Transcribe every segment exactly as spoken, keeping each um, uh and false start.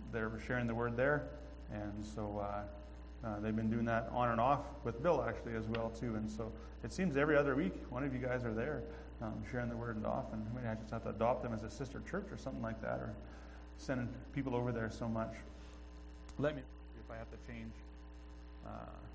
they're sharing the word there. And so uh, uh, they've been doing that on and off with Bill, actually, as well, too. And so it seems every other week, one of you guys are there um, sharing the word and off. And we might just have to adopt them as a sister church or something like that, or sending people over there so much. Let me know if I have to change. Uh,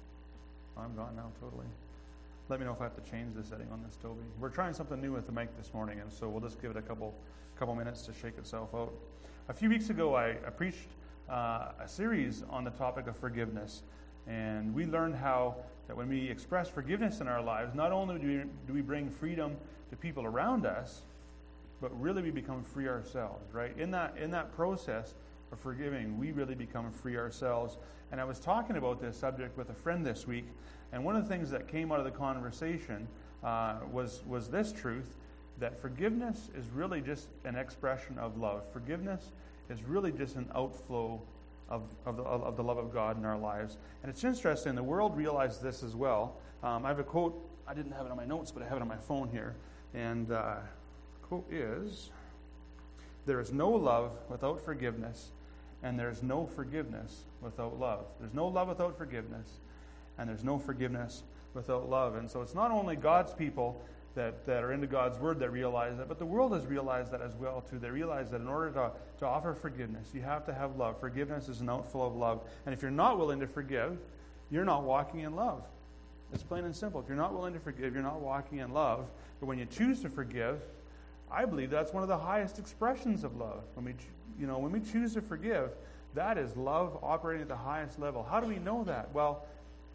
I'm gone now, totally. Let me know if I have to change the setting on this, Toby. We're trying something new with the mic this morning, and so we'll just give it a couple couple minutes to shake itself out. A few weeks ago, I, I preached uh, a series on the topic of forgiveness, and we learned how that when we express forgiveness in our lives, not only do we, do we bring freedom to people around us, but really we become free ourselves, right? In that in that process of forgiving, we really become free ourselves. And I was talking about this subject with a friend this week, and one of the things that came out of the conversation uh, was was this truth, that forgiveness is really just an expression of love. Forgiveness is really just an outflow of, of, the, of the love of God in our lives. And it's interesting, the world realized this as well. Um, I have a quote, I didn't have it on my notes, but I have it on my phone here. And uh, the quote is, "There is no love without forgiveness, and there's no forgiveness without love." There's no love without forgiveness, and there's no forgiveness without love. And so it's not only God's people that, that are into God's word that realize that, but the world has realized that as well too. They realize that in order to, to offer forgiveness, you have to have love. Forgiveness is an outflow of love. And if you're not willing to forgive, you're not walking in love. It's plain and simple. If you're not willing to forgive, you're not walking in love. But when you choose to forgive, I believe that's one of the highest expressions of love. When we, you know, when we choose to forgive, that is love operating at the highest level. How do we know that? Well,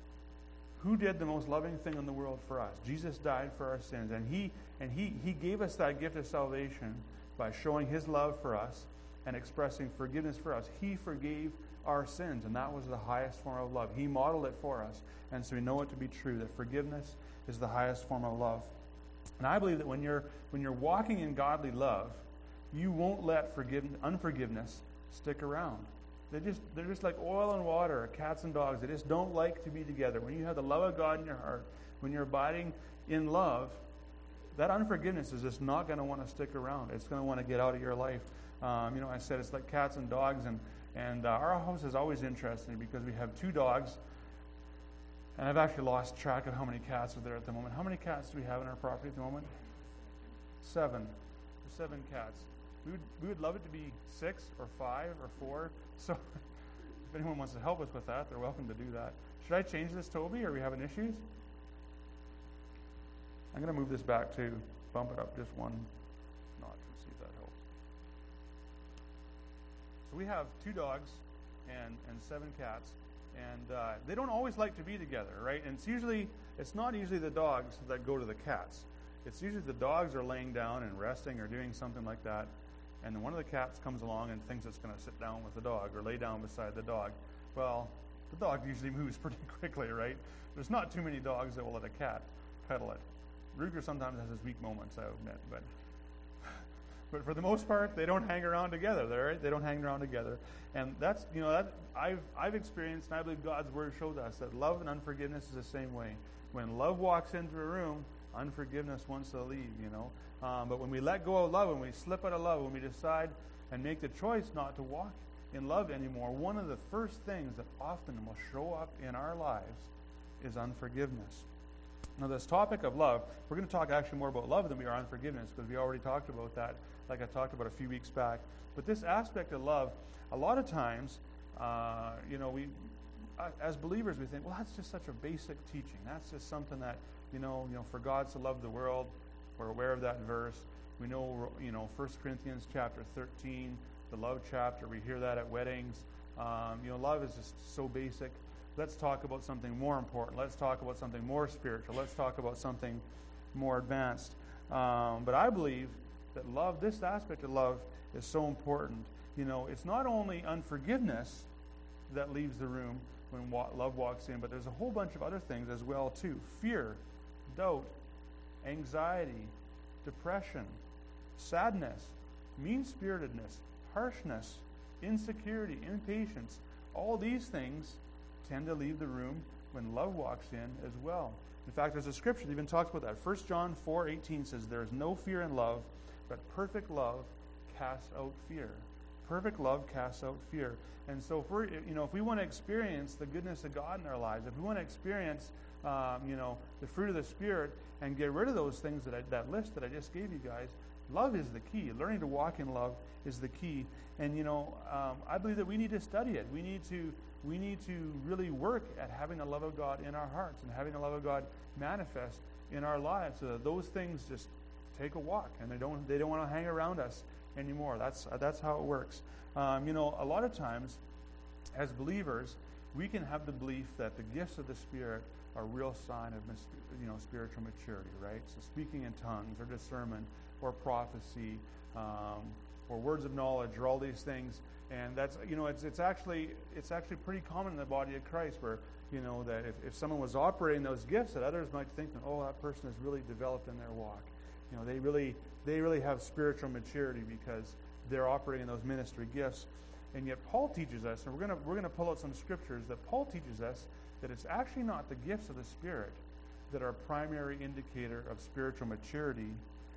who did the most loving thing in the world for us? Jesus died for our sins, and he and he he gave us that gift of salvation by showing his love for us and expressing forgiveness for us. He forgave our sins, and that was the highest form of love. He modeled it for us, and so we know it to be true that forgiveness is the highest form of love. And I believe that when you're when you're walking in godly love, you won't let forgiveness, unforgiveness stick around. They just, they're just like oil and water, cats and dogs. They just don't like to be together. When you have the love of God in your heart, when you're abiding in love, that unforgiveness is just not going to want to stick around. It's going to want to get out of your life. Um, you know, I said it's like cats and dogs, and, and uh, our house is always interesting because we have two dogs, and I've actually lost track of how many cats are there at the moment. How many cats do we have in our property at the moment? Seven. There's seven cats. We would, we would love it to be six or five or four. So if anyone wants to help us with that, they're welcome to do that. Should I change this, Toby? Are we having issues? I'm going to move this back to bump it up just one notch and see if that helps. So we have two dogs and, and seven cats, and uh, they don't always like to be together, right? And it's usually, it's not usually the dogs that go to the cats. It's usually the dogs are laying down and resting or doing something like that, and then one of the cats comes along and thinks it's going to sit down with the dog or lay down beside the dog. Well, the dog usually moves pretty quickly, right? There's not too many dogs that will let a cat cuddle it. Ruger sometimes has his weak moments, I admit, but but for the most part, they don't hang around together. Right? They don't hang around together, and that's you know that I've I've experienced, and I believe God's word shows us that love and unforgiveness is the same way. When love walks into a room, unforgiveness wants to leave, you know. Um, but when we let go of love, when we slip out of love, when we decide and make the choice not to walk in love anymore, one of the first things that often will show up in our lives is unforgiveness. Now, this topic of love, we're going to talk actually more about love than we are unforgiveness, because we already talked about that, like I talked about a few weeks back. But this aspect of love, a lot of times, uh, you know, we, uh, as believers, we think, well, that's just such a basic teaching. That's just something that, you know, you know, for God to love the world. We're aware of that verse. We know, you know, First Corinthians chapter thirteen, the love chapter. We hear that at weddings. Um, you know, love is just so basic. Let's talk about something more important. Let's talk about something more spiritual. Let's talk about something more advanced. Um, but I believe that love, this aspect of love, is so important. You know, it's not only unforgiveness that leaves the room when wa- love walks in, but there's a whole bunch of other things as well too. Fear, doubt, anxiety, depression, sadness, mean-spiritedness, harshness, insecurity, impatience. All these things tend to leave the room when love walks in as well. In fact, there's a scripture that even talks about that. First John four eighteen says, "There is no fear in love, but perfect love casts out fear." perfect love casts out fear. And so, if we're, you know, if we want to experience the goodness of God in our lives, if we want to experience, um, you know, the fruit of the Spirit and get rid of those things that I, that list that I just gave you guys, love is the key. Learning to walk in love is the key. And you know, um, I believe that we need to study it. We need to we need to really work at having the love of God in our hearts and having the love of God manifest in our lives, so that those things just take a walk and they don't they don't want to hang around us anymore. That's that's how it works. Um, you know, a lot of times, as believers, we can have the belief that the gifts of the Spirit are a real sign of you know spiritual maturity, right? So speaking in tongues or discernment or prophecy um, or words of knowledge or all these things, and that's you know it's it's actually it's actually pretty common in the body of Christ where you know that if, if someone was operating those gifts, that others might think that oh that person has really developed in their walk. You know they really they really have spiritual maturity because they're operating those ministry gifts. And yet Paul teaches us, and we're gonna we're gonna pull out some scriptures that Paul teaches us that it's actually not the gifts of the Spirit that are a primary indicator of spiritual maturity.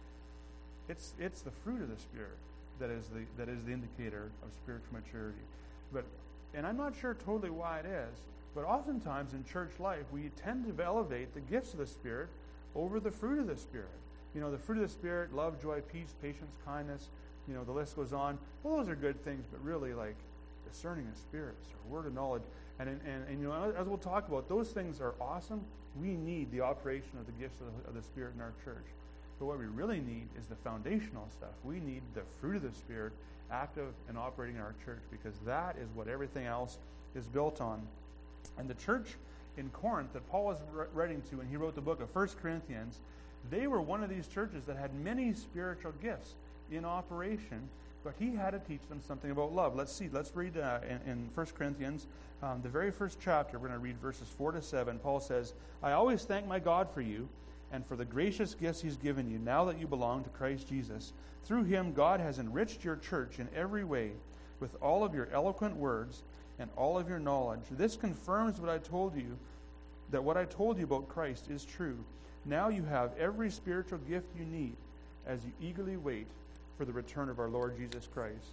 It's it's the fruit of the Spirit that is the that is the indicator of spiritual maturity. But and I'm not sure totally why it is, but oftentimes in church life we tend to elevate the gifts of the Spirit over the fruit of the Spirit. You know, the fruit of the Spirit, love, joy, peace, patience, kindness, you know, the list goes on. Well, those are good things, but really like discerning of spirits or word of knowledge. And, and, and you know, as we'll talk about, those things are awesome. We need the operation of the gifts of the, of the Spirit in our church. But what we really need is the foundational stuff. We need the fruit of the Spirit active and operating in our church, because that is what everything else is built on. And the church in Corinth that Paul was writing to when he wrote the book of First Corinthians, they were one of these churches that had many spiritual gifts in operation, but he had to teach them something about love. Let's see. Let's read uh, in, in First Corinthians, um, the very first chapter. We're going to read verses four to seven. Paul says, I always thank my God for you and for the gracious gifts he's given you now that you belong to Christ Jesus. Through him, God has enriched your church in every way with all of your eloquent words and all of your knowledge. This confirms what I told you, that what I told you about Christ is true. Now you have every spiritual gift you need as you eagerly wait for the return of our Lord Jesus Christ.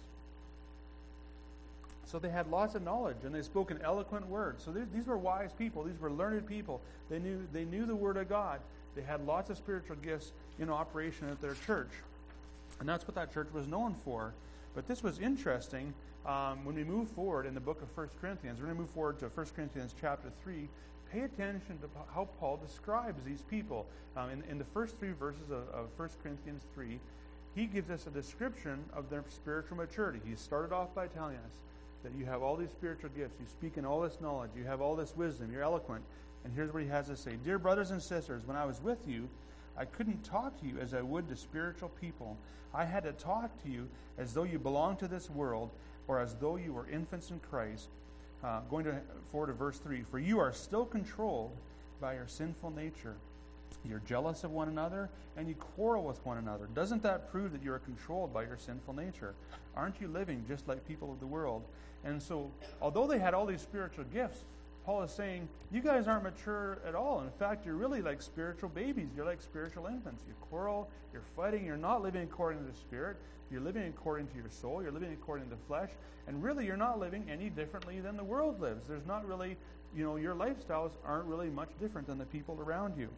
So they had lots of knowledge, and they spoke in eloquent words. So these were wise people. These were learned people. They knew they knew the Word of God. They had lots of spiritual gifts in operation at their church. And that's what that church was known for. But this was interesting. Um, when we move forward in the book of First Corinthians, we're going to move forward to First Corinthians chapter three. Pay attention to how Paul describes these people. Um, in, in the first three verses of, of First Corinthians three, he gives us a description of their spiritual maturity. He started off by telling us that you have all these spiritual gifts, you speak in all this knowledge, you have all this wisdom, you're eloquent. And here's what he has to say. Dear brothers and sisters, when I was with you, I couldn't talk to you as I would to spiritual people. I had to talk to you as though you belonged to this world, or as though you were infants in Christ. Uh, going to forward to verse three. For you are still controlled by your sinful nature. You're jealous of one another, and you quarrel with one another. Doesn't that prove that you are controlled by your sinful nature? Aren't you living just like people of the world? And so, although they had all these spiritual gifts, Paul is saying, you guys aren't mature at all. In fact, you're really like spiritual babies. You're like spiritual infants. You quarrel, you're fighting, you're not living according to the Spirit. You're living according to your soul. You're living according to the flesh. And really, you're not living any differently than the world lives. There's not really, you know, your lifestyles aren't really much different than the people around you.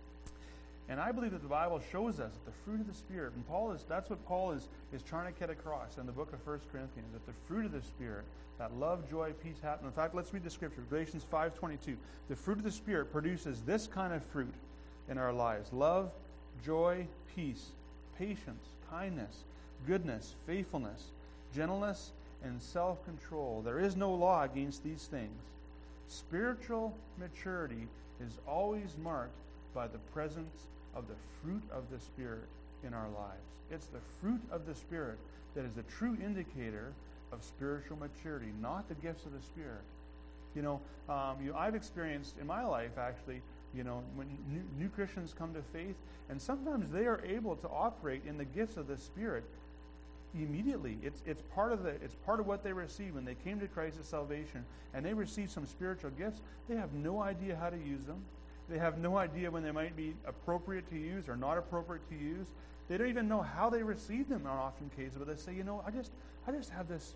And I believe that the Bible shows us that the fruit of the Spirit, and Paul is that's what Paul is, is trying to get across in the book of First Corinthians, that the fruit of the Spirit, that love, joy, peace, happiness. In fact, let's read the scripture, Galatians five twenty-two. The fruit of the Spirit produces this kind of fruit in our lives: love, joy, peace, patience, kindness, goodness, faithfulness, gentleness, and self-control. There is no law against these things. Spiritual maturity is always marked by the presence of the fruit of the Spirit in our lives. It's the fruit of the Spirit that is the true indicator of spiritual maturity, not the gifts of the Spirit. You know, um, you know, I've experienced in my life, actually, you know, when new, new Christians come to faith, and sometimes they are able to operate in the gifts of the Spirit immediately. It's it's part of the it's part of what they receive when they came to Christ as salvation, and they receive some spiritual gifts. They have no idea how to use them. They have no idea when they might be appropriate to use or not appropriate to use. They don't even know how they receive them on often cases, but they say, you know, I just I just have this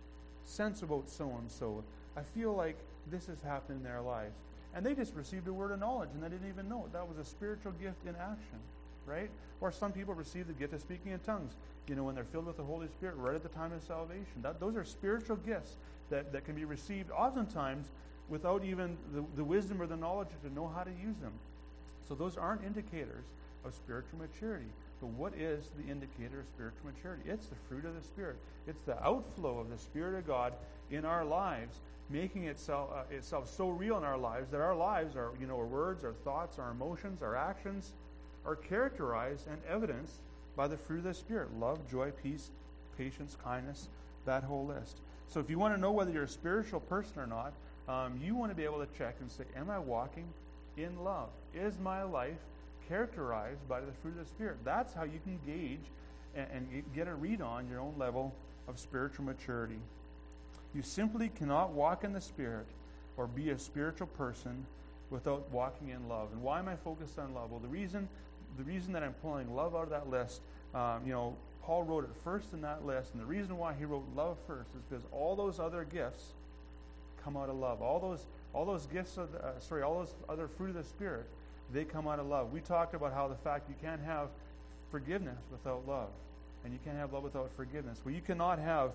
sense about so-and-so. I feel like this has happened in their lives. And they just received a word of knowledge, and they didn't even know it. That was a spiritual gift in action, right? Or some people receive the gift of speaking in tongues, you know, when they're filled with the Holy Spirit right at the time of salvation. That, those are spiritual gifts that, that can be received oftentimes without even the, the wisdom or the knowledge to know how to use them. So those aren't indicators of spiritual maturity. But what is the indicator of spiritual maturity? It's the fruit of the Spirit. It's the outflow of the Spirit of God in our lives, making itself uh, itself so real in our lives that our lives, our you know, our words, our thoughts, our emotions, our actions, are characterized and evidenced by the fruit of the Spirit: love, joy, peace, patience, kindness. That whole list. So, if you want to know whether you're a spiritual person or not, um, you want to be able to check and say, "Am I walking in love? Is my life characterized by the fruit of the Spirit?" That's how you can gauge and, and get a read on your own level of spiritual maturity. You simply cannot walk in the Spirit or be a spiritual person without walking in love. And why am I focused on love? Well, the reason the reason that I'm pulling love out of that list, um, you know, Paul wrote it first in that list, and the reason why he wrote love first is because all those other gifts come out of love. All those all those gifts of the, uh, sorry, all those other fruit of the Spirit, they come out of love. We talked about how the fact you can't have forgiveness without love, and you can't have love without forgiveness. Well, you cannot have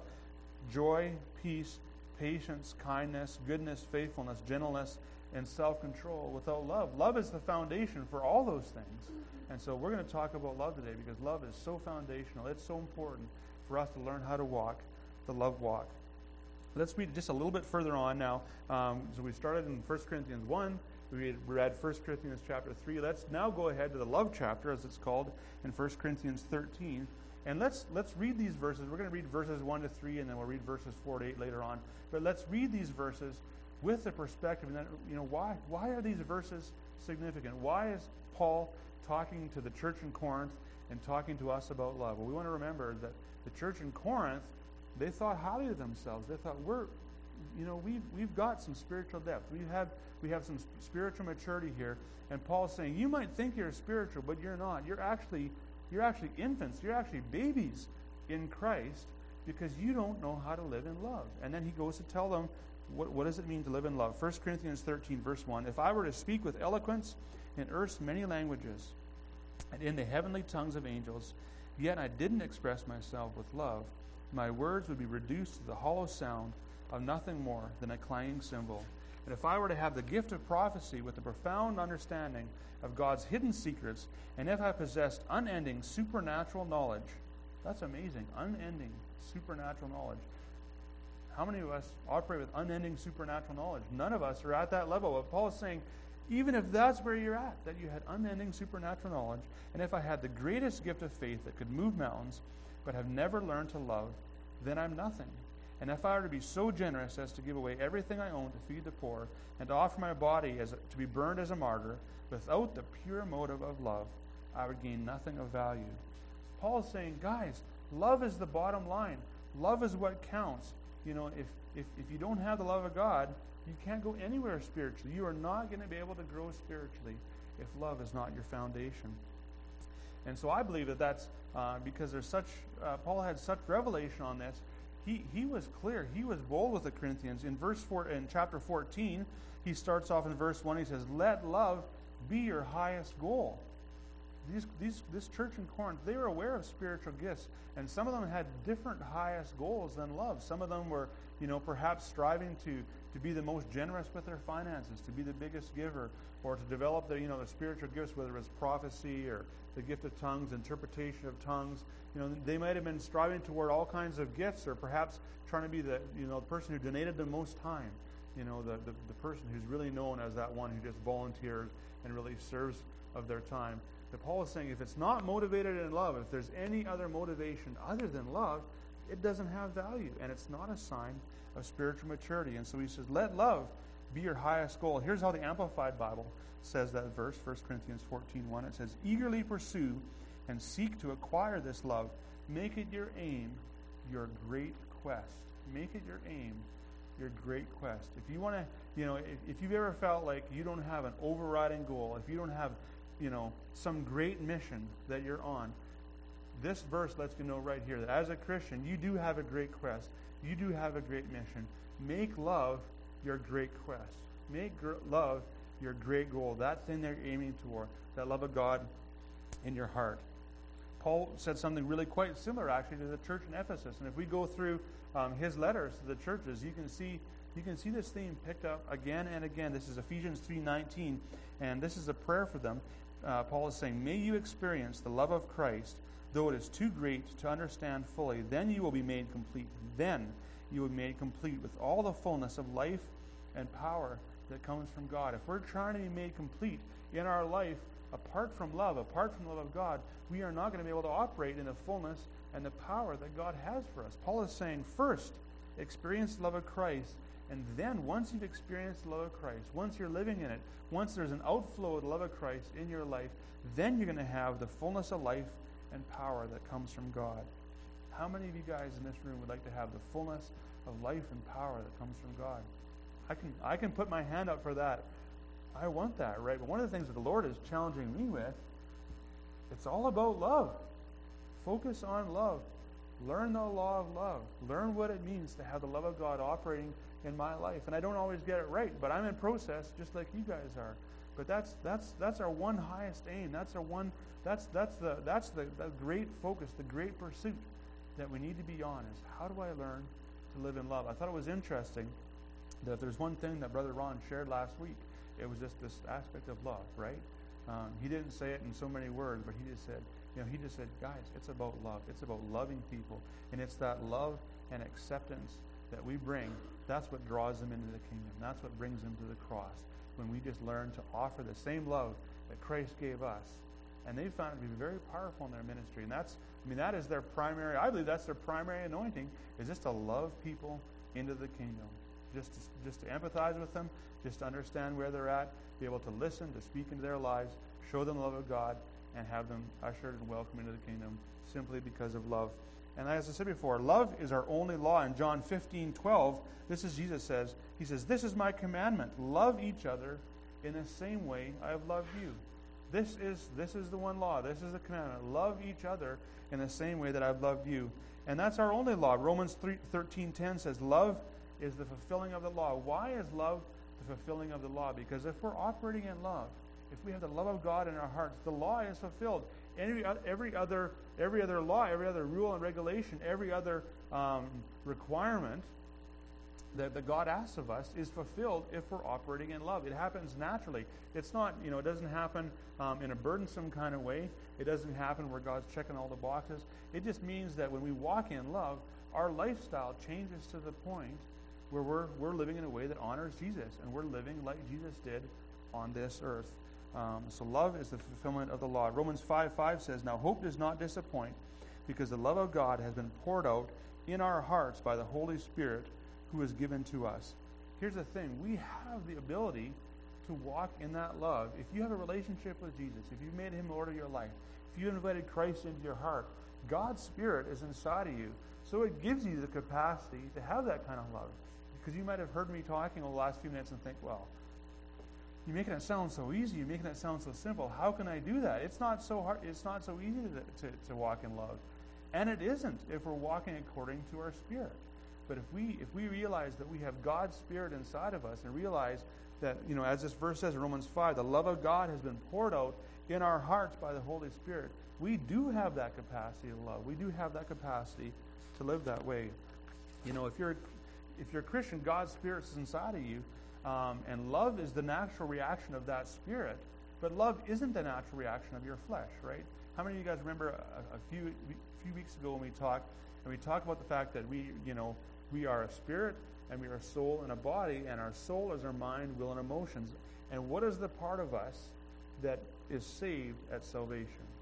joy, peace, patience, kindness, goodness, faithfulness, gentleness, and self-control without love. Love is the foundation for all those things. And so we're going to talk about love today because love is so foundational. It's so important for us to learn how to walk the love walk. Let's read just a little bit further on now. Um, so we started in First Corinthians one. We read First Corinthians chapter three. Let's now go ahead to the love chapter, as it's called, in First Corinthians thirteen. And let's let's read these verses. We're going to read verses one to three, and then we'll read verses four to eight later on. But let's read these verses with the perspective, and then, you know, why why are these verses significant? Why is Paul talking to the church in Corinth and talking to us about love? Well, we want to remember that the church in Corinth, they thought highly of themselves. They thought, we're, you know, we've we've got some spiritual depth. We have we have some spiritual maturity here. And Paul's saying, you might think you're spiritual, but you're not. You're actually you're actually infants. You're actually babies in Christ because you don't know how to live in love. And then he goes to tell them, what what does it mean to live in love? First Corinthians thirteen, verse one. If I were to speak with eloquence in earth's many languages and in the heavenly tongues of angels, yet I didn't express myself with love, my words would be reduced to the hollow sound of nothing more than a clanging cymbal. And if I were to have the gift of prophecy with a profound understanding of God's hidden secrets, and if I possessed unending supernatural knowledge, that's amazing, unending supernatural knowledge. How many of us operate with unending supernatural knowledge? None of us are at that level. But Paul is saying, even if that's where you're at, that you had unending supernatural knowledge, and if I had the greatest gift of faith that could move mountains, but have never learned to love, then I'm nothing. And if I were to be so generous as to give away everything I own to feed the poor, and to offer my body as a, to be burned as a martyr, without the pure motive of love, I would gain nothing of value. So Paul is saying, guys, love is the bottom line. Love is what counts. You know, if, if, if you don't have the love of God, you can't go anywhere spiritually. You are not going to be able to grow spiritually if love is not your foundation. And so I believe that that's uh, because there's such, uh, Paul had such revelation on this. He he was clear. He was bold with the Corinthians. In verse four, in chapter fourteen, he starts off in verse one. He says, "Let love be your highest goal." These these this church in Corinth, they were aware of spiritual gifts, and some of them had different highest goals than love. Some of them were, you know, perhaps striving to to be the most generous with their finances, to be the biggest giver, or to develop the, you know, the spiritual gifts, whether it was prophecy or the gift of tongues, interpretation of tongues. You know, they might have been striving toward all kinds of gifts, or perhaps trying to be the, you know, the person who donated the most time. You know, the, the, the person who's really known as that one who just volunteers and really serves of their time. But Paul is saying, if it's not motivated in love, if there's any other motivation other than love, it doesn't have value, and it's not a sign of spiritual maturity. And so he says, let love be your highest goal. Here's how the Amplified Bible says that verse, First Corinthians fourteen one. It says, eagerly pursue and seek to acquire this love. Make it your aim, your great quest. Make it your aim, your great quest. If you want to, you know, if, if you've ever felt like you don't have an overriding goal, if you don't have, you know, some great mission that you're on, this verse lets you know right here that as a Christian, you do have a great quest. You do have a great mission. Make love your great quest. Make gr- love your great goal. That thing that you're aiming toward. That love of God in your heart. Paul said something really quite similar, actually, to the church in Ephesus. And if we go through um, his letters to the churches, you can see you can see this theme picked up again and again. This is Ephesians three nineteen, and this is a prayer for them. Uh, Paul is saying, "May you experience the love of Christ, though it is too great to understand fully. Then you will be made complete. Then you will be made complete with all the fullness of life and power that comes from God." If we're trying to be made complete in our life, apart from love, apart from the love of God, we are not going to be able to operate in the fullness and the power that God has for us. Paul is saying, first, experience the love of Christ, and then once you've experienced the love of Christ, once you're living in it, once there's an outflow of the love of Christ in your life, then you're going to have the fullness of life and power that comes from God. How many of you guys in this room would like to have the fullness of life and power that comes from God? I can I can put my hand up for that. I want that, right? But one of the things that the Lord is challenging me with, it's all about love. Focus on love. Learn the law of love. Learn what it means to have the love of God operating in my life. And I don't always get it right, but I'm in process just like you guys are. But that's that's that's our one highest aim. That's our one that's that's the that's the, the great focus, the great pursuit that we need to be on is how do I learn to live in love? I thought it was interesting that if there's one thing that Brother Ron shared last week, it was just this aspect of love, right? Um, he didn't say it in so many words, but he just said, you know, he just said, guys, it's about love. It's about loving people. And it's that love and acceptance that we bring. That's what draws them into the kingdom. That's what brings them to the cross. When we just learn to offer the same love that Christ gave us. And they found it to be very powerful in their ministry. And that's, I mean, that is their primary, I believe that's their primary anointing, is just to love people into the kingdom. Just to, just to empathize with them, just to understand where they're at, be able to listen, to speak into their lives, show them the love of God, and have them ushered and welcomed into the kingdom simply because of love. And as I said before, love is our only law. In John fifteen twelve, this is Jesus says, he says, "This is my commandment, love each other in the same way I have loved you." This is this is the one law. This is the commandment. Love each other in the same way that I've loved you. And that's our only law. Romans thirteen ten says, "Love is the fulfilling of the law." Why is love the fulfilling of the law? Because if we're operating in love, if we have the love of God in our hearts, the law is fulfilled. Every, every other every other law, every other rule and regulation, every other um, requirement that, that God asks of us is fulfilled if we're operating in love. It happens naturally. It's not, you know, it doesn't happen um, in a burdensome kind of way. It doesn't happen where God's checking all the boxes. It just means that when we walk in love, our lifestyle changes to the point where we're we're living in a way that honors Jesus, and we're living like Jesus did on this earth. Um, so love is the fulfillment of the law. Romans five five says, "Now hope does not disappoint, because the love of God has been poured out in our hearts by the Holy Spirit who is given to us." Here's the thing. We have the ability to walk in that love. If you have a relationship with Jesus, if you've made him Lord of your life, if you invited Christ into your heart, God's Spirit is inside of you. So it gives you the capacity to have that kind of love. Because you might have heard me talking over the last few minutes and think, well, you're making it sound so easy. You're making it sound so simple. How can I do that? It's not so hard. It's not so easy to, to, to walk in love. And it isn't if we're walking according to our spirit. But if we if we realize that we have God's Spirit inside of us and realize that, you know, as this verse says in Romans five, the love of God has been poured out in our hearts by the Holy Spirit, we do have that capacity to love. We do have that capacity to live that way. You know, if you're if you're a Christian, God's Spirit is inside of you. Um, and love is the natural reaction of that Spirit, but love isn't the natural reaction of your flesh, right? How many of you guys remember a, a few a few weeks ago when we talked, and we talked about the fact that we, you know, we are a spirit, and we are a soul and a body, and our soul is our mind, will, and emotions. And what is the part of us that is saved at salvation?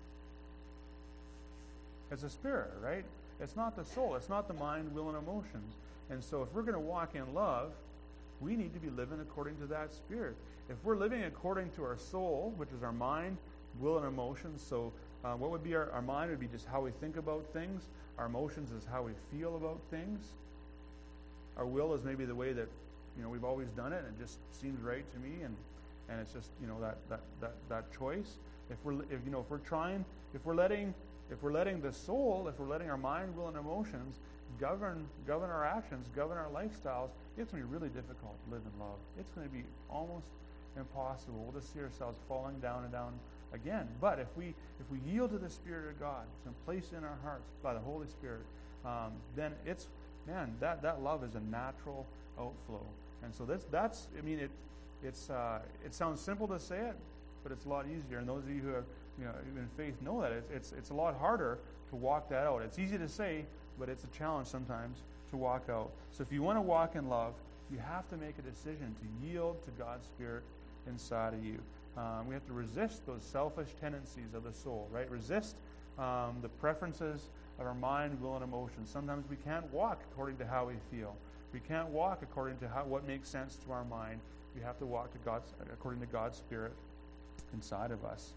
It's a spirit, right? It's not the soul. It's not the mind, will, and emotions. And so if we're going to walk in love, we need to be living according to that Spirit. If we're living according to our soul, which is our mind, will, and emotions, so uh, what would be our, our mind would be just how we think about things. Our emotions is how we feel about things. Our will is maybe the way that, you know, we've always done it, and it just seems right to me, and, and it's just, you know, that, that, that, that choice. If we're if you know if we're trying, if we're letting if we're letting the soul, if we're letting our mind, will, and emotions govern govern our actions, govern our lifestyles, it's going to be really difficult to live in love. It's going to be almost impossible. We'll just see ourselves falling down and down again. But if we if we yield to the Spirit of God, it's been placed in our hearts by the Holy Spirit, um, then it's man that that love is a natural outflow. And so that's that's I mean it it's uh, it sounds simple to say it, but it's a lot easier. And those of you who have you know in faith know that it's it's it's a lot harder to walk that out. It's easy to say, but it's a challenge sometimes to walk out. So if you want to walk in love, you have to make a decision to yield to God's Spirit inside of you. Um, we have to resist those selfish tendencies of the soul, right? Resist um, the preferences of our mind, will, and emotions. Sometimes we can't walk according to how we feel. We can't walk according to how, what makes sense to our mind. We have to walk to God's, according to God's Spirit inside of us.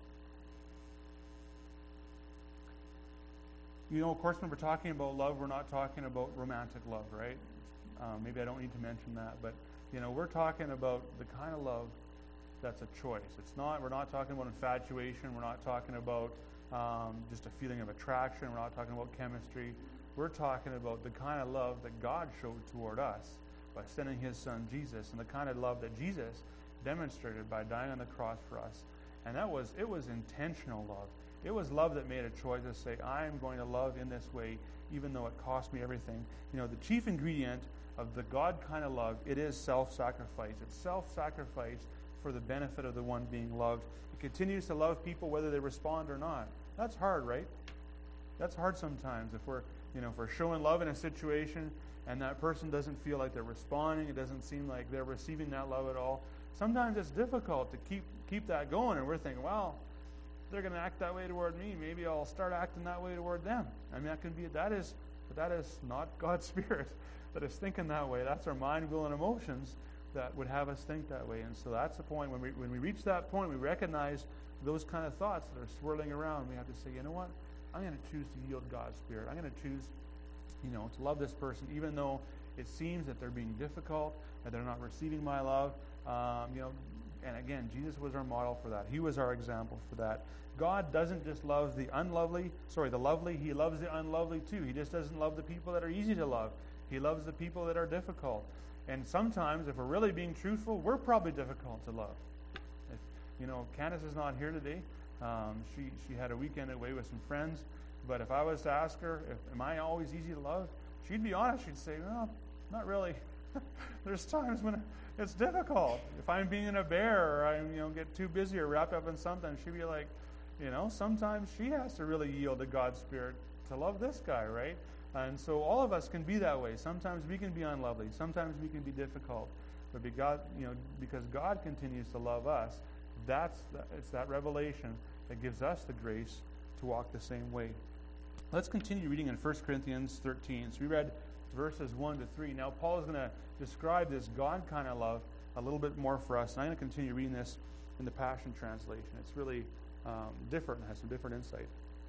You know, of course, when we're talking about love, we're not talking about romantic love, right? Um, maybe I don't need to mention that, but, you know, we're talking about the kind of love that's a choice. It's not, we're not talking about infatuation. We're not talking about um, just a feeling of attraction. We're not talking about chemistry. We're talking about the kind of love that God showed toward us by sending His Son, Jesus, and the kind of love that Jesus demonstrated by dying on the cross for us. And that was, it was intentional love. It was love that made a choice to say, I am going to love in this way, even though it cost me everything. You know, the chief ingredient of the God kind of love, it is self-sacrifice. It's self-sacrifice for the benefit of the one being loved. It continues to love people whether they respond or not. That's hard, right? That's hard sometimes. If we're, you know, if we're showing love in a situation and that person doesn't feel like they're responding, it doesn't seem like they're receiving that love at all. Sometimes it's difficult to keep keep that going, and we're thinking, well, they're going to act that way toward me. Maybe I'll start acting that way toward them. I mean, that can be that is, but that is not God's Spirit that is thinking that way. That's our mind, will, and emotions that would have us think that way. And so that's the point. When we when we reach that point, we recognize those kind of thoughts that are swirling around. We have to say, you know what? I'm going to choose to yield God's Spirit. I'm going to choose, you know, to love this person, even though it seems that they're being difficult, that they're not receiving my love. Um, you know, and again, Jesus was our model for that. He was our example for that. God doesn't just love the unlovely, sorry, the lovely. He loves the unlovely too. He just doesn't love the people that are easy to love. He loves the people that are difficult. And sometimes, if we're really being truthful, we're probably difficult to love. If, you know, Candace is not here today. Um, she she had a weekend away with some friends. But if I was to ask her, if, am I always easy to love? She'd be honest. She'd say, no, not really. There's times when it's difficult. If I'm being a bear or I you know get too busy or wrapped up in something, she'd be like, you know, sometimes she has to really yield to God's Spirit to love this guy, right? And so all of us can be that way. Sometimes we can be unlovely. Sometimes we can be difficult. But be God, you know, because God continues to love us, that's the, it's that revelation that gives us the grace to walk the same way. Let's continue reading in First Corinthians thirteen. So we read verses one to three. Now Paul is going to describe this God kind of love a little bit more for us. And I'm going to continue reading this in the Passion Translation. It's really um, different and has some different insight.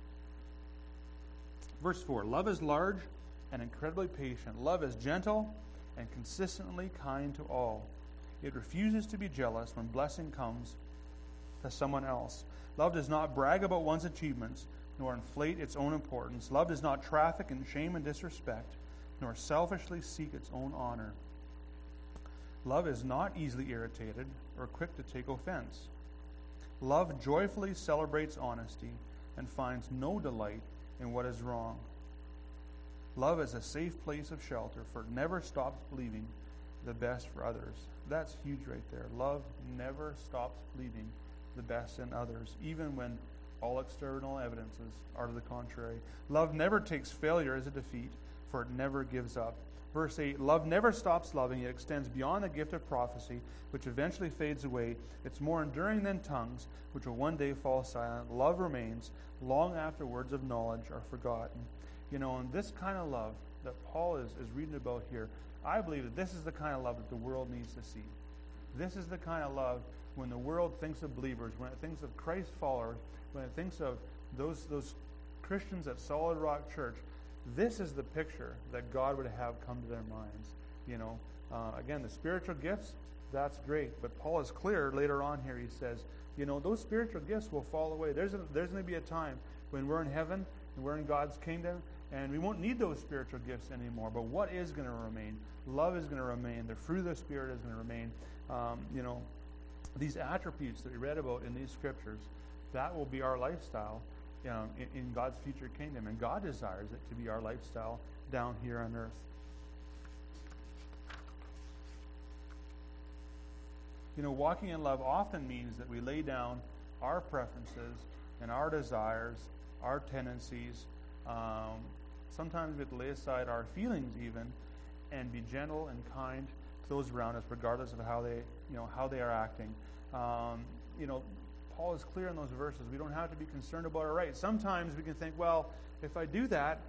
Verse four, love is large and incredibly patient. Love is gentle and consistently kind to all. It refuses to be jealous when blessing comes to someone else. Love does not brag about one's achievements, nor inflate its own importance. Love does not traffic in shame and disrespect, nor selfishly seek its own honor. Love is not easily irritated or quick to take offense. Love joyfully celebrates honesty and finds no delight in what is wrong. Love is a safe place of shelter, for it never stops believing the best for others. That's huge right there. Love never stops believing the best in others, even when all external evidences are to the contrary. Love never takes failure as a defeat, for it never gives up. Verse eight, love never stops loving. It extends beyond the gift of prophecy, which eventually fades away. It's more enduring than tongues, which will one day fall silent. Love remains long after words of knowledge are forgotten. You know, and this kind of love that Paul is, is reading about here, I believe that this is the kind of love that the world needs to see. This is the kind of love when the world thinks of believers, when it thinks of Christ followers, when it thinks of those those Christians at Solid Rock Church. This is the picture that God would have come to their minds. You know, uh, again, the spiritual gifts, that's great. But Paul is clear later on here. He says, you know, those spiritual gifts will fall away. There's a, there's going to be a time when we're in heaven We're in God's kingdom, and we won't need those spiritual gifts anymore. But what is going to remain? Love is going to remain. The fruit of the Spirit is going to remain. Um, you know, these attributes that we read about in these scriptures, that will be our lifestyle you know, in, in God's future kingdom. And God desires it to be our lifestyle down here on earth. You know, walking in love often means that we lay down our preferences and our desires, our tendencies. Um, sometimes we have to lay aside our feelings even, and be gentle and kind to those around us, regardless of how they, you know, how they are acting. Um, you know, Paul is clear in those verses. We don't have to be concerned about our rights. Sometimes we can think, well, if I do that,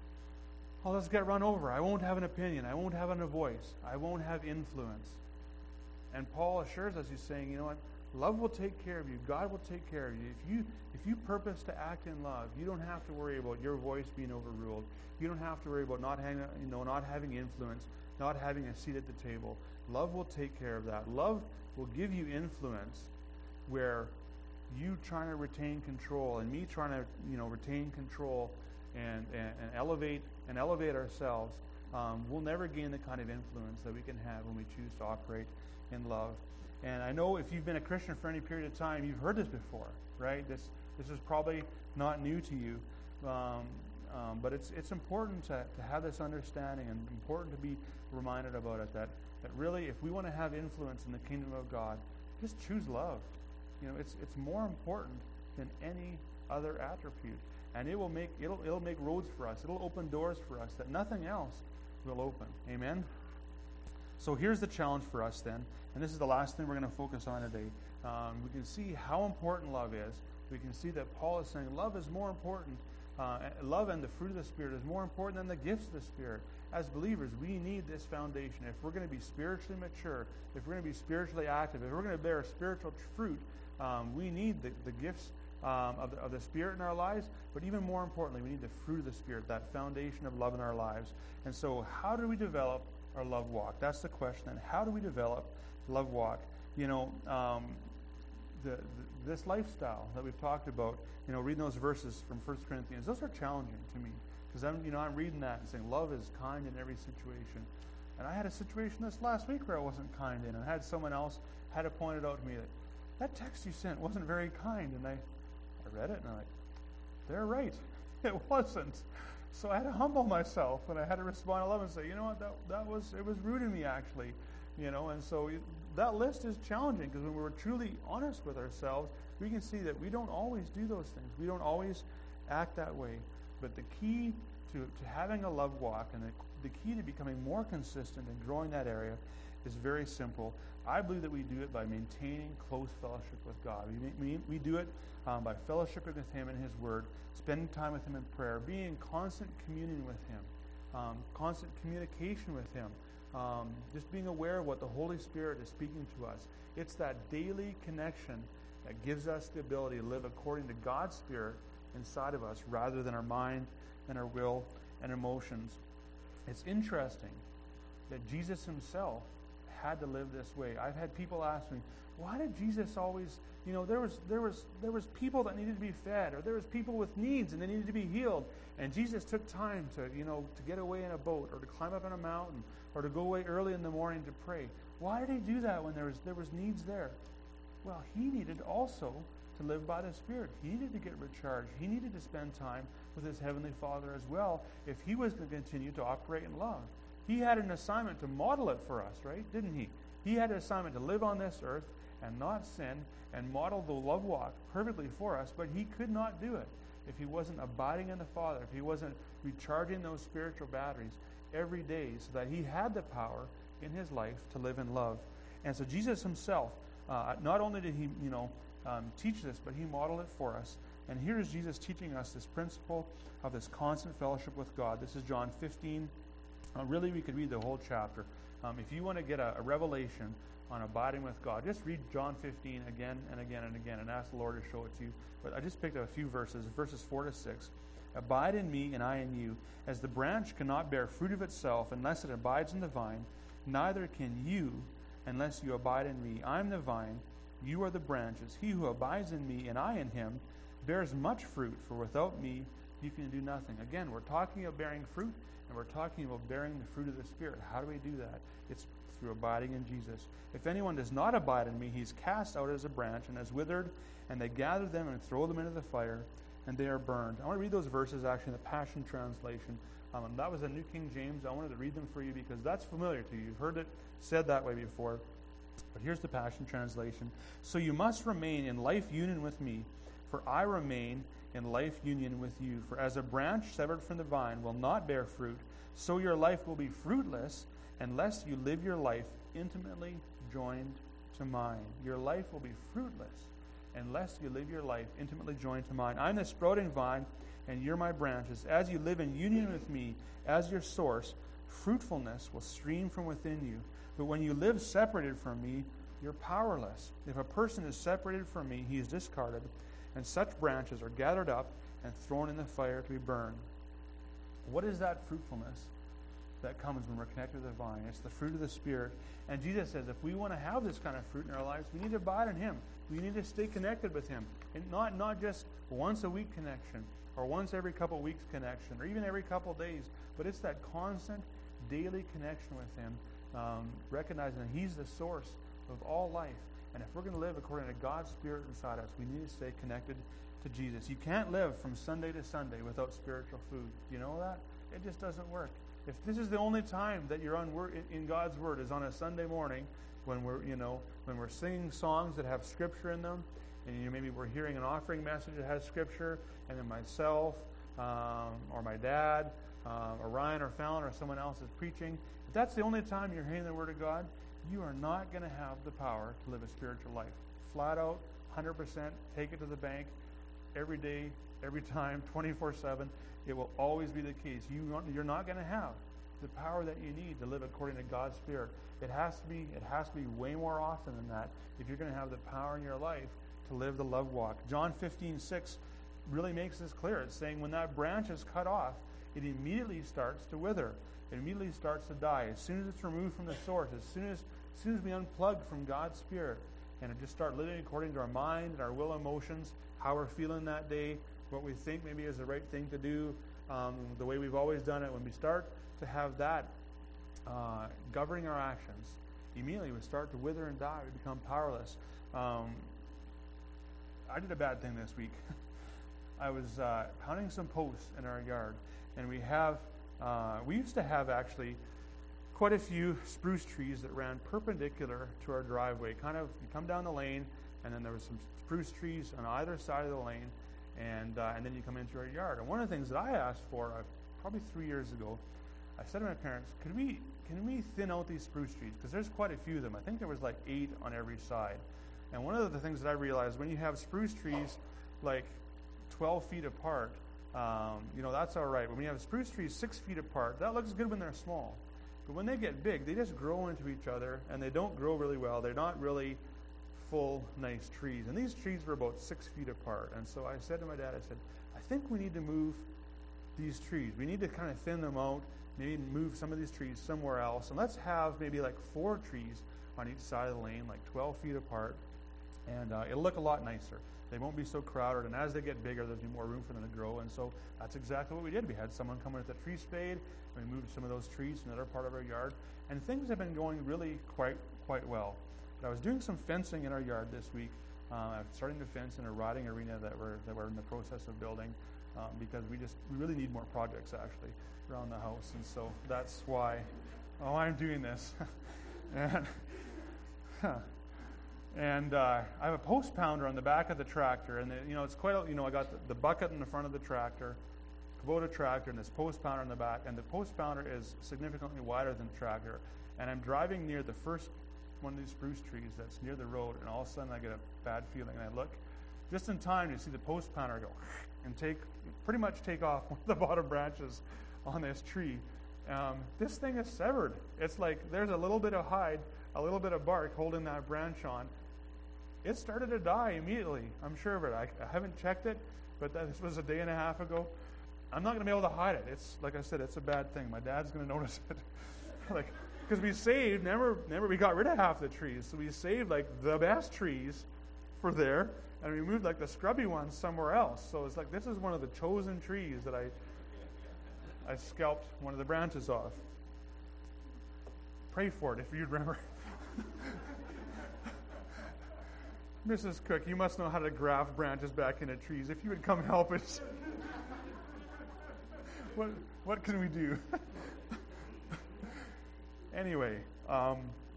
I'll just get run over. I won't have an opinion. I won't have a voice. I won't have influence. And Paul assures us, he's saying, you know what? Love will take care of you. God will take care of you. If you if you purpose to act in love, you don't have to worry about your voice being overruled. You don't have to worry about not having, you know, not having influence, not having a seat at the table. Love will take care of that. Love will give you influence where you trying to retain control and me trying to, you know, retain control and, and, and elevate and elevate ourselves, um, we'll never gain the kind of influence that we can have when we choose to operate in love. And I know if you've been a Christian for any period of time, you've heard this before, right? This this is probably not new to you, um, um, but it's it's important to, to have this understanding and important to be reminded about it, that, that really if we want to have influence in the kingdom of God, just choose love. You know, it's it's more important than any other attribute, and it will make it'll it'll make roads for us. It'll open doors for us that nothing else will open. Amen. So here's the challenge for us then, and this is the last thing we're going to focus on today. Um, we can see how important love is. We can see that Paul is saying love is more important. Uh, love and the fruit of the Spirit is more important than the gifts of the Spirit. As believers, we need this foundation. If we're going to be spiritually mature, if we're going to be spiritually active, if we're going to bear spiritual fruit, um, we need the, the gifts um, of, the, of the Spirit in our lives, but even more importantly, we need the fruit of the Spirit, that foundation of love in our lives. And so how do we develop our love walk? That's the question. And how do we develop love walk? You know, um, the, the, this lifestyle that we've talked about, you know, reading those verses from First Corinthians, those are challenging to me. Because I'm, you know, I'm reading that and saying, love is kind in every situation. And I had a situation this last week where I wasn't kind in, and I had someone else had it pointed out to me that that text you sent wasn't very kind. And I, I read it, and I'm like, they're right. It wasn't. So I had to humble myself, and I had to respond to love and say, you know what, that that was it was rude of me actually, you know. And so it, that list is challenging, because when we're truly honest with ourselves, we can see that we don't always do those things. We don't always act that way. But the key to, to having a love walk, and the, the key to becoming more consistent and growing that area, is very simple. I believe that we do it by maintaining close fellowship with God. We, we, we do it um, by fellowshipping with Him in His Word, spending time with Him in prayer, being in constant communion with Him, um, constant communication with Him, um, just being aware of what the Holy Spirit is speaking to us. It's that daily connection that gives us the ability to live according to God's Spirit inside of us, rather than our mind and our will and emotions. It's interesting that Jesus Himself had to live this way. I've had people ask me, why did Jesus always, you know, there was there was there was people that needed to be fed, or there was people with needs and they needed to be healed, and Jesus took time to, you know, to get away in a boat, or to climb up on a mountain, or to go away early in the morning to pray. Why did He do that when there was there was needs there? Well, He needed also to live by the Spirit. He needed to get recharged. He needed to spend time with His Heavenly Father as well, if He was going to continue to operate in love. He had an assignment to model it for us, right? Didn't He? He had an assignment to live on this earth and not sin and model the love walk perfectly for us, but He could not do it if He wasn't abiding in the Father, if He wasn't recharging those spiritual batteries every day, so that He had the power in His life to live in love. And so Jesus Himself, uh, not only did He, you know, um, teach this, but He modeled it for us. And here is Jesus teaching us this principle of this constant fellowship with God. This is John fifteen. Uh, really, we could read the whole chapter. Um, if you want to get a, a revelation on abiding with God, just read John fifteen again and again and again, and ask the Lord to show it to you. But I just picked up a few verses, verses four to six. Abide in me, and I in you. As the branch cannot bear fruit of itself unless it abides in the vine, neither can you unless you abide in me. I am the vine, you are the branches. He who abides in me, and I in him, bears much fruit, for without me you can do nothing. Again, we're talking about bearing fruit, and we're talking about bearing the fruit of the Spirit. How do we do that? It's through abiding in Jesus. If anyone does not abide in me, he's cast out as a branch and is withered, and they gather them and throw them into the fire, and they are burned. I want to read those verses actually in the Passion Translation. Um, that was a New King James. I wanted to read them for you because that's familiar to you. You've heard it said that way before. But here's the Passion Translation. So you must remain in life union with me, for I remain in life union with you. For as a branch severed from the vine will not bear fruit, so your life will be fruitless unless you live your life intimately joined to mine. Your life will be fruitless unless you live your life intimately joined to mine. I'm the sprouting vine, and you're my branches. As you live in union with me as your source, fruitfulness will stream from within you. But when you live separated from me, you're powerless. If a person is separated from me, he is discarded, and such branches are gathered up and thrown in the fire to be burned. What is that fruitfulness that comes when we're connected to the vine? It's the fruit of the Spirit. And Jesus says if we want to have this kind of fruit in our lives, we need to abide in Him. We need to stay connected with Him. And not, not just once a week connection, or once every couple weeks connection, or even every couple days, but it's that constant daily connection with Him, um, recognizing that He's the source of all life. And if we're going to live according to God's Spirit inside us, we need to stay connected to Jesus. You can't live from Sunday to Sunday without spiritual food. You know that? It just doesn't work. If this is the only time that you're on word, in God's Word is on a Sunday morning, when we're, you know, when we're singing songs that have Scripture in them, and you know, maybe we're hearing an offering message that has Scripture, and then myself, um, or my dad, um, or Ryan, or Fallon, or someone else is preaching, if that's the only time you're hearing the Word of God, you are not going to have the power to live a spiritual life. Flat out, one hundred percent, take it to the bank, every day, every time, twenty-four seven. It will always be the case. You, you're not going to have the power that you need to live according to God's Spirit. It has to be, it has to be way more often than that if you're going to have the power in your life to live the love walk. John fifteen six really makes this clear. It's saying when that branch is cut off, it immediately starts to wither. It immediately starts to die. As soon as it's removed from the source, as soon as, as soon as we unplug from God's Spirit and just start living according to our mind and our will emotions, how we're feeling that day, what we think maybe is the right thing to do, um, the way we've always done it, when we start to have that uh, governing our actions, immediately we start to wither and die. We become powerless. Um, I did a bad thing this week. I was uh, pounding some posts in our yard, and we have, uh, we used to have actually quite a few spruce trees that ran perpendicular to our driveway. Kind of, you come down the lane, and then there was some spruce trees on either side of the lane, and uh, and then you come into our yard. And one of the things that I asked for, uh, probably three years ago, I said to my parents, could we, can we thin out these spruce trees? Because there's quite a few of them. I think there was like eight on every side. And one of the things that I realized, when you have spruce trees like twelve feet apart, um, you know, that's all right. But when you have spruce trees six feet apart, that looks good when they're small. But when they get big, they just grow into each other, and they don't grow really well. They're not really full, nice trees. And these trees were about six feet apart. And so I said to my dad, I said, I think we need to move these trees. We need to kind of thin them out, maybe move some of these trees somewhere else. And let's have maybe like four trees on each side of the lane, like twelve feet apart. And uh, it'll look a lot nicer. They won't be so crowded. And as they get bigger, there'll be more room for them to grow. And so that's exactly what we did. We had someone come in with a tree spade. We moved some of those trees to another part of our yard. And things have been going really quite, quite well. But I was doing some fencing in our yard this week. Uh, I'm starting to fence in a riding arena that we're, that we're in the process of building. Um, because we just we really need more projects actually around the house, and so that's why oh I'm doing this. and and uh, I have a post pounder on the back of the tractor, and the, you know it's quite a, you know I got the, the bucket in the front of the tractor, Kubota tractor, and this post pounder on the back, and the post pounder is significantly wider than the tractor. And I'm driving near the first one of these spruce trees that's near the road, and all of a sudden I get a bad feeling, and I look just in time to see the post pounder go and take pretty much take off one of the bottom branches on this tree. Um, this thing is severed. It's like there's a little bit of hide, a little bit of bark holding that branch on. It started to die immediately. I'm sure of it. I, I haven't checked it, but that, this was a day and a half ago. I'm not going to be able to hide it. It's like I said, it's a bad thing. My dad's going to notice it. like because we saved, never, never, we got rid of half the trees, so we saved like the best trees for there, and we moved like the scrubby ones somewhere else. So it's like this is one of the chosen trees that I I scalped one of the branches off. Pray for it if you'd remember. Missus Cook, you must know how to graft branches back into trees. If you would come help us. what what can we do? Anyway, um,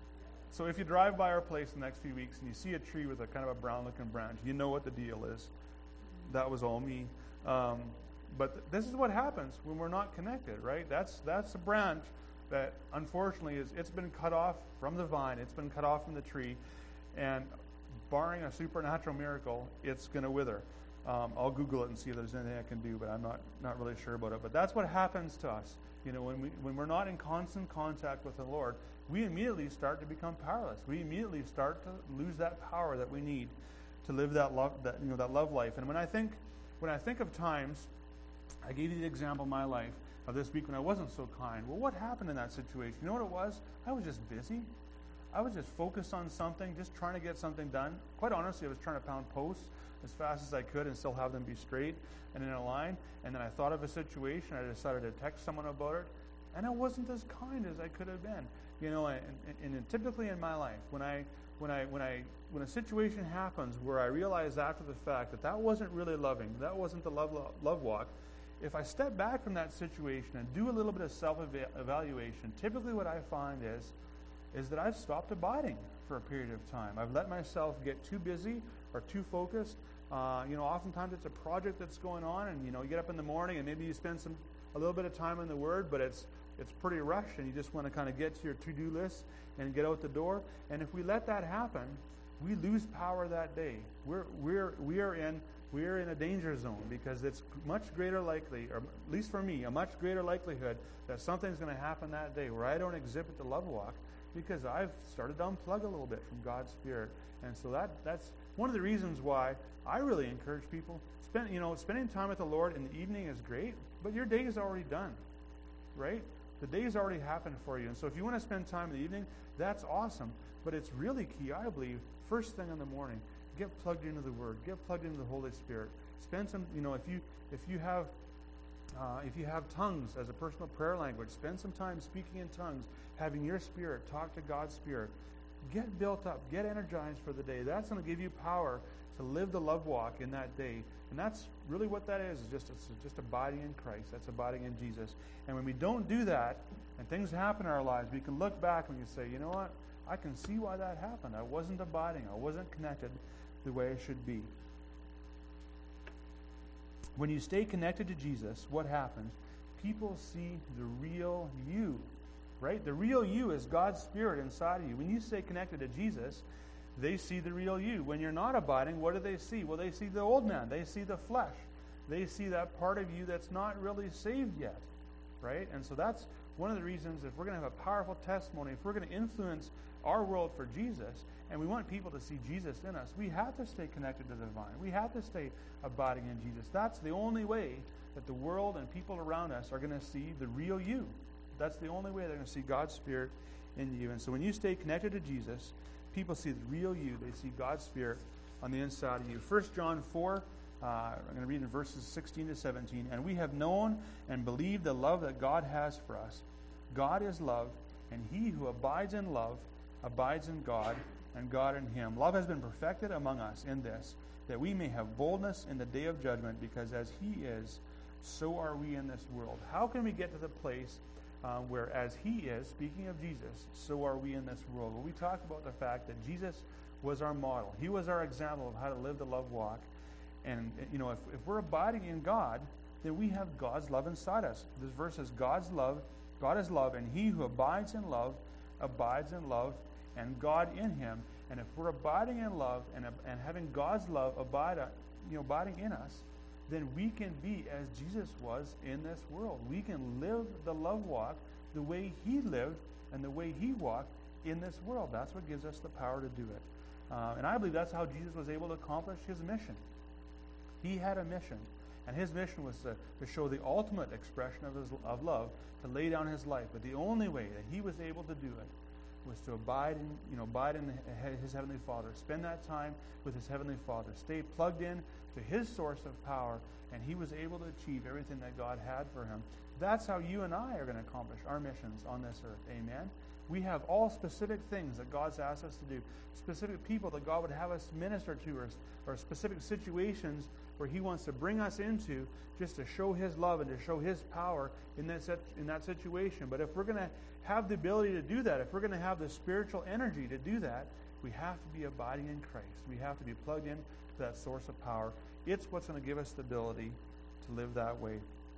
so if you drive by our place in the next few weeks and you see a tree with a kind of a brown-looking branch, you know what the deal is. That was all me. Um, but th- this is what happens when we're not connected, right? That's that's a branch that unfortunately is it's been cut off from the vine. It's been cut off from the tree, and barring a supernatural miracle, it's going to wither. Um, I'll Google it and see if there's anything I can do, but I'm not not really sure about it. But that's what happens to us. You know, when we when we're not in constant contact with the Lord, we immediately start to become powerless. We immediately start to lose that power that we need to live that love that you know that love life. And when I think when I think of times, I gave you the example in my life of this week when I wasn't so kind. Well, what happened in that situation? You know what it was? I was just busy. I was just focused on something, just trying to get something done. Quite honestly, I was trying to pound posts as fast as I could and still have them be straight and in a line. And then I thought of a situation. I decided to text someone about it. And I wasn't as kind as I could have been. You know, and, and, and typically in my life, when I when I when I when a situation happens where I realize after the fact that that wasn't really loving, that wasn't the love love walk, if I step back from that situation and do a little bit of self-evaluation, typically what I find is is that I've stopped abiding for a period of time. I've let myself get too busy or too focused. Uh, you know, oftentimes it's a project that's going on, and you know, you get up in the morning and maybe you spend some a little bit of time in the Word, but it's it's pretty rushed, and you just want to kind of get to your to-do list and get out the door. And if we let that happen, we lose power that day. We're we're we are in we are in a danger zone, because it's much greater likely, or at least for me, a much greater likelihood that something's going to happen that day where I don't exhibit the love walk, because I've started to unplug a little bit from God's Spirit. And so that that's one of the reasons why I really encourage people. Spend, you know, spending time with the Lord in the evening is great, but your day is already done, right? The day's already happened for you. And so if you want to spend time in the evening, that's awesome. But it's really key, I believe, first thing in the morning, get plugged into the Word, get plugged into the Holy Spirit. Spend some, you know, if you if you have Uh, if you have tongues as a personal prayer language, spend some time speaking in tongues, having your spirit talk to God's Spirit. Get built up, get energized for the day. That's going to give you power to live the love walk in that day. And that's really what that is, is just, it's just abiding in Christ. That's abiding in Jesus. And when we don't do that, and things happen in our lives, we can look back and we can say, you know what? I can see why that happened. I wasn't abiding. I wasn't connected the way I should be. When you stay connected to Jesus, what happens? People see the real you, right? The real you is God's Spirit inside of you. When you stay connected to Jesus, they see the real you. When you're not abiding, what do they see? Well, they see the old man. They see the flesh. They see that part of you that's not really saved yet, right? And so that's one of the reasons, if we're going to have a powerful testimony, if we're going to influence our world for Jesus, and we want people to see Jesus in us, we have to stay connected to the vine. We have to stay abiding in Jesus. That's the only way that the world and people around us are going to see the real you. That's the only way they're going to see God's Spirit in you. And so when you stay connected to Jesus, people see the real you. They see God's Spirit on the inside of you. First John four, uh, I'm going to read in verses sixteen to seventeen. And we have known and believed the love that God has for us. God is love, and he who abides in love abides in God, and God in him. Love has been perfected among us in this, that we may have boldness in the day of judgment, because as he is, so are we in this world. How can we get to the place uh, where as he is, speaking of Jesus, so are we in this world? Well, we talk about the fact that Jesus was our model. He was our example of how to live the love walk. And, you know, if, if we're abiding in God, then we have God's love inside us. This verse says, God's love, God is love, and he who abides in love abides in love, and God in him. And if we're abiding in love and, and having God's love abide, you know, abiding in us, then we can be as Jesus was in this world. We can live the love walk the way he lived and the way he walked in this world. That's what gives us the power to do it. Uh, and I believe that's how Jesus was able to accomplish his mission. He had a mission, and his mission was to, to show the ultimate expression of his of love, to lay down his life. But the only way that he was able to do it was to abide in, you know, abide in his Heavenly Father. Spend that time with his Heavenly Father. Stay plugged in to his source of power, and he was able to achieve everything that God had for him. That's how you and I are going to accomplish our missions on this earth. Amen? We have all specific things that God's asked us to do, specific people that God would have us minister to, or, or specific situations where he wants to bring us into just to show his love and to show his power in that, in that situation. But if we're going to have the ability to do that, if we're going to have the spiritual energy to do that, we have to be abiding in Christ. We have to be plugged in to that source of power. It's what's going to give us the ability to live that way.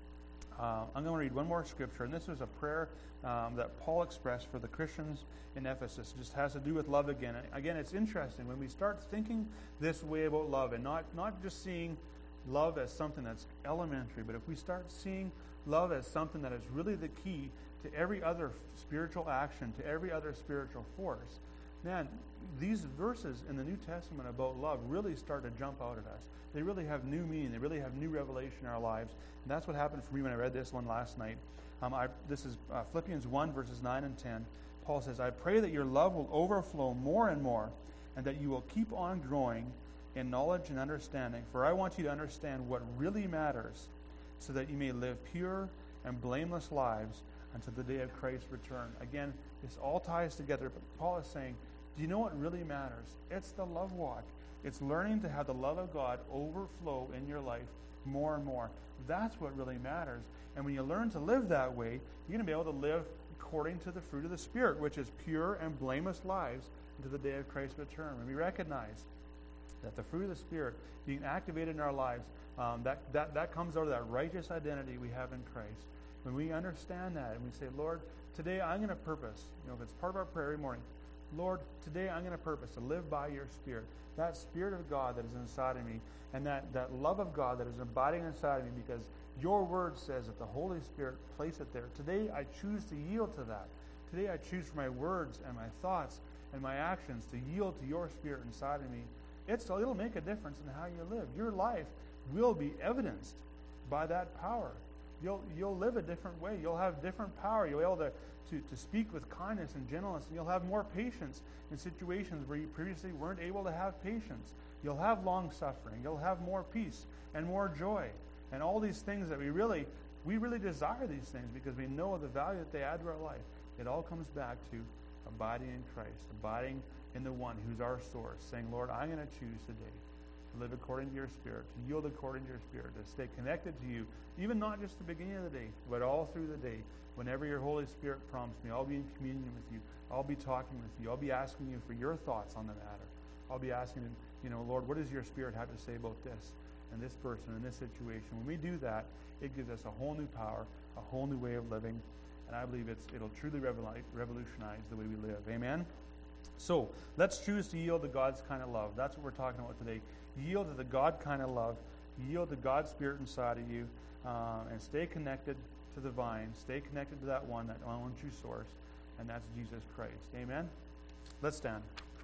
Uh, I'm going to read one more scripture, and this is a prayer um, that Paul expressed for the Christians in Ephesus. It just has to do with love again. And again, it's interesting when we start thinking this way about love, and not, not just seeing love as something that's elementary, but if we start seeing love as something that is really the key to every other spiritual action, to every other spiritual force, man, these verses in the New Testament about love really start to jump out at us. They really have new meaning. They really have new revelation in our lives. And that's what happened for me when I read this one last night. Um, I, this is uh, Philippians one, verses nine and ten. Paul says, I pray that your love will overflow more and more, and that you will keep on growing in knowledge and understanding. For I want you to understand what really matters, so that you may live pure and blameless lives until the day of Christ's return. Again, this all ties together, but Paul is saying, do you know what really matters? It's the love walk. It's learning to have the love of God overflow in your life more and more. That's what really matters. And when you learn to live that way, you're going to be able to live according to the fruit of the Spirit, which is pure and blameless lives until the day of Christ's return. When we recognize that the fruit of the Spirit being activated in our lives, um, that, that, that comes out of that righteous identity we have in Christ. When we understand that and we say, Lord, today I'm going to purpose, you know, if it's part of our prayer every morning, Lord, today I'm going to purpose to live by your Spirit. That Spirit of God that is inside of me, and that, that love of God that is abiding inside of me, because your word says that the Holy Spirit placed it there. Today I choose to yield to that. Today I choose for my words and my thoughts and my actions to yield to your Spirit inside of me. It's, it'll make a difference in how you live. Your life will be evidenced by that power. You'll, you'll live a different way. You'll have different power. You'll be able to, to, to speak with kindness and gentleness. And you'll have more patience in situations where you previously weren't able to have patience. You'll have long suffering. You'll have more peace and more joy. And all these things that we really, we really desire these things because we know the value that they add to our life. It all comes back to abiding in Christ, abiding in the one who's our source, saying, Lord, I'm going to choose today to live according to your Spirit, to yield according to your Spirit, to stay connected to you, even not just the beginning of the day, but all through the day. Whenever your Holy Spirit prompts me, I'll be in communion with you. I'll be talking with you. I'll be asking you for your thoughts on the matter. I'll be asking, you know, Lord, what does your Spirit have to say about this and this person and this situation? When we do that, it gives us a whole new power, a whole new way of living, and I believe it's it'll truly revolutionize the way we live. Amen? So, let's choose to yield to God's kind of love. That's what we're talking about today. Yield to the God kind of love. Yield to God's Spirit inside of you, uh, and stay connected to the vine. Stay connected to that one, that one true source, and that's Jesus Christ. Amen? Let's stand.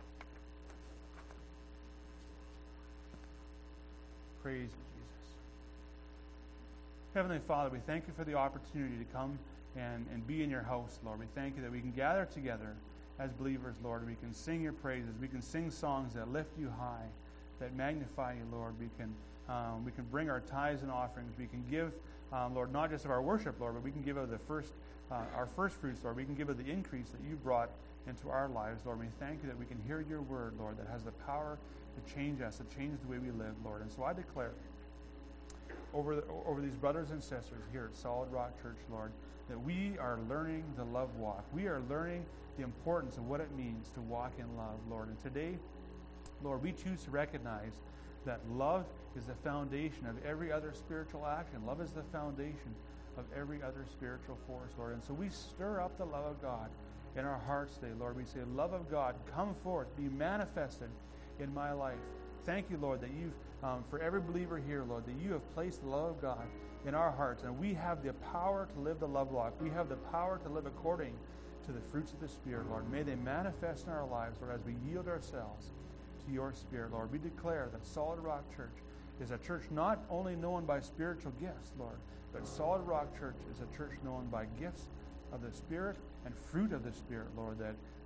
Praise you, Jesus. Heavenly Father, we thank you for the opportunity to come and, and be in your house, Lord. We thank you that we can gather together as believers, Lord. We can sing your praises. We can sing songs that lift you high, that magnify you, Lord. We can um, we can bring our tithes and offerings. We can give, um, Lord, not just of our worship, Lord, but we can give of the first, uh, our first fruits, Lord. We can give of the increase that you brought into our lives, Lord. We thank you that we can hear your word, Lord, that has the power to change us, to change the way we live, Lord. And so I declare over the, over these brothers and sisters here at Solid Rock Church, Lord, that we are learning the love walk. We are learning the importance of what it means to walk in love, Lord. And today, Lord, we choose to recognize that love is the foundation of every other spiritual action. Love is the foundation of every other spiritual force, Lord. And so we stir up the love of God in our hearts today, Lord. We say, love of God, come forth, be manifested in my life. Thank you, Lord, that you've, um, for every believer here, Lord, that you have placed the love of God in our hearts, and we have the power to live the love walk. We have the power to live according to the fruits of the Spirit, Lord. May they manifest in our lives, Lord, as we yield ourselves to your Spirit, Lord. We declare that Solid Rock Church is a church not only known by spiritual gifts, Lord, but Solid Rock Church is a church known by gifts of the Spirit and fruit of the Spirit, Lord, that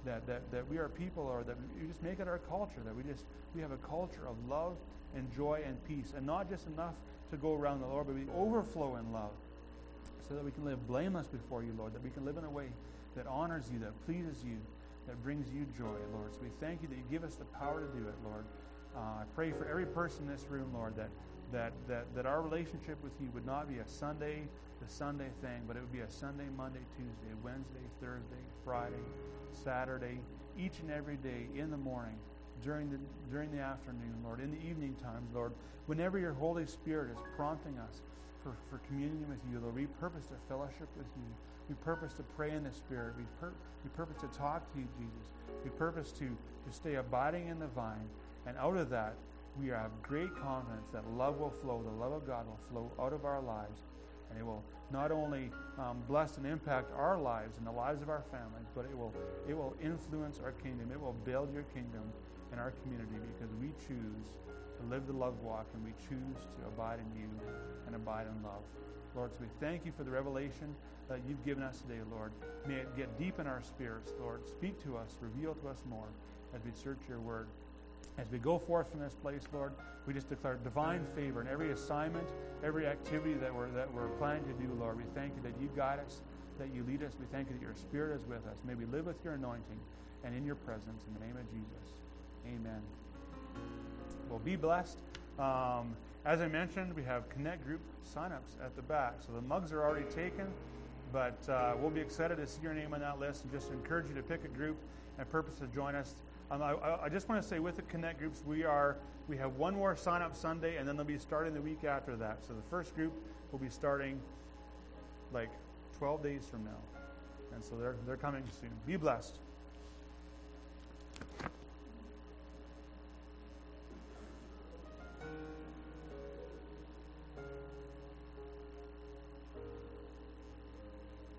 that, that, that we are people, or that we just make it our culture, that we just we have a culture of love and joy and peace, and not just enough to go around the Lord, but we overflow in love, so that we can live blameless before you, Lord, that we can live in a way that honors you, that pleases you, that brings you joy, Lord. So we thank you that you give us the power to do it, Lord. Uh, I pray for every person in this room, Lord, that that that that our relationship with you would not be a Sunday to Sunday thing, but it would be a Sunday, Monday, Tuesday, Wednesday, Thursday, Friday, Saturday, each and every day in the morning, during the during the afternoon, Lord, in the evening times, Lord, whenever your Holy Spirit is prompting us for, for communion with you, Lord, we purpose to fellowship with you. We purpose to pray in the Spirit. We, pur- we purpose to talk to you, Jesus. We purpose to, to stay abiding in the vine. And out of that, we have great confidence that love will flow, the love of God will flow out of our lives. And it will not only um, bless and impact our lives and the lives of our families, but it will it will influence our kingdom. It will build your kingdom in our community, because we choose to live the love walk, and we choose to abide in you and abide in love. Lord, so we thank you for the revelation that you've given us today, Lord. May it get deep in our spirits, Lord. Speak to us, reveal to us more as we search your word. As we go forth from this place, Lord, we just declare divine favor in every assignment, every activity that we're that we're planning to do, Lord. We thank you that you guide us, that you lead us. We thank you that your Spirit is with us. May we live with your anointing and in your presence. In the name of Jesus, amen. Well, be blessed. Um, as I mentioned, we have Connect Group signups at the back. So the mugs are already taken, but uh, we'll be excited to see your name on that list, and just encourage you to pick a group and purpose to join us. Um, I, I just want to say, with the Connect Groups, we are we have one more sign-up Sunday, and then they'll be starting the week after that. So the first group will be starting like twelve days from now. And so they're they're coming soon. Be blessed.